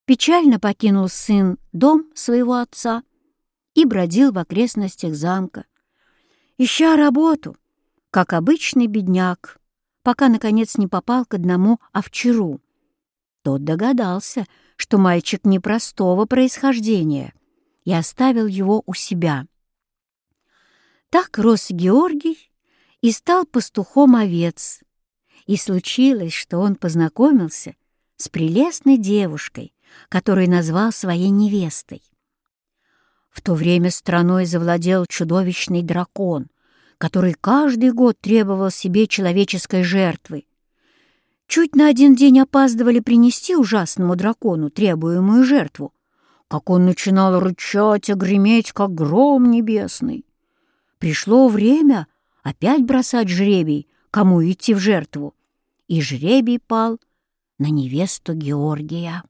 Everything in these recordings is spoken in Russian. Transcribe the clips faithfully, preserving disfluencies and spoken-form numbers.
Печально покинул сын дом своего отца и бродил в окрестностях замка, ища работу, как обычный бедняк, пока, наконец, не попал к одному овчару. Тот догадался, что мальчик непростого происхождения, и оставил его у себя. Так рос Георгий и стал пастухом овец, и случилось, что он познакомился с прелестной девушкой, которую назвал своей невестой. В то время страной завладел чудовищный дракон, который каждый год требовал себе человеческой жертвы. Чуть на один день опаздывали принести ужасному дракону требуемую жертву, как он начинал рычать и греметь, как гром небесный. Пришло время опять бросать жребий, кому идти в жертву, и жребий пал на невесту Георгия.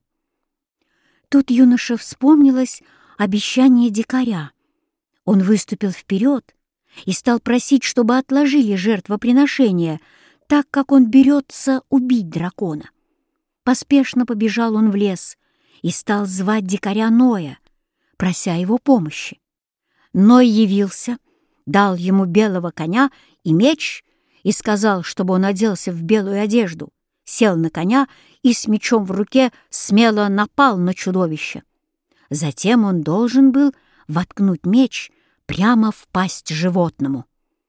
Тут юноше вспомнилось обещание дикаря. Он выступил вперед и стал просить, чтобы отложили жертвоприношение, так как он берется убить дракона. Поспешно побежал он в лес и стал звать дикаря Ноя, прося его помощи. Ной явился, дал ему белого коня и меч и сказал, чтобы он оделся в белую одежду, сел на коня и с мечом в руке смело напал на чудовище. Затем он должен был воткнуть меч прямо в пасть животному.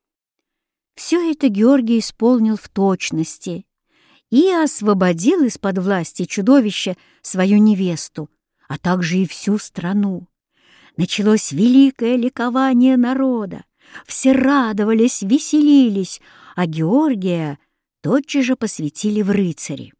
Все это Георгий исполнил в точности и освободил из-под власти чудовища свою невесту, а также и всю страну. Началось великое ликование народа. Все радовались, веселились, а Георгия тотчас же посвятили в рыцари.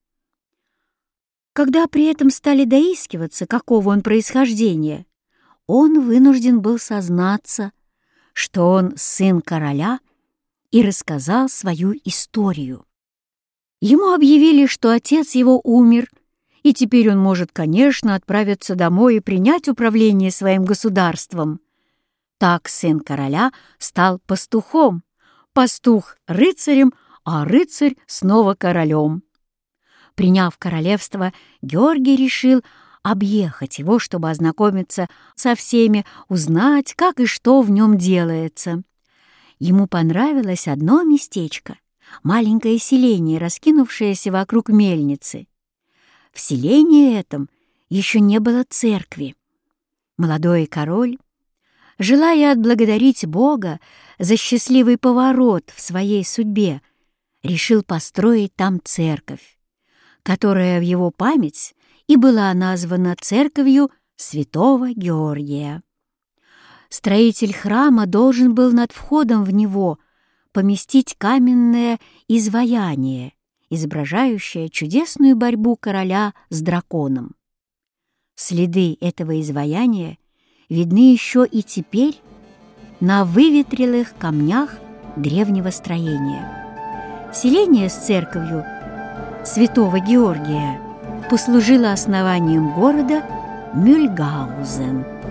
Когда при этом стали доискиваться, какого он происхождения, он вынужден был сознаться, что он сын короля, и рассказал свою историю. Ему объявили, что отец его умер, и теперь он может, конечно, отправиться домой и принять управление своим государством. Так сын короля стал пастухом, пастух — рыцарем, а рыцарь снова королем. Приняв королевство, Георгий решил объехать его, чтобы ознакомиться со всеми, узнать, как и что в нем делается. Ему понравилось одно местечко, маленькое селение, раскинувшееся вокруг мельницы. В селении этом еще не было церкви. Молодой король, желая отблагодарить Бога за счастливый поворот в своей судьбе, решил построить там церковь, которая в его память и была названа церковью Святого Георгия. Строитель храма должен был над входом в него поместить каменное изваяние, изображающее чудесную борьбу короля с драконом. Следы этого изваяния видны еще и теперь на выветрелых камнях древнего строения. Селение с церковью Святого Георгия послужило основанием города Мюльгаузен.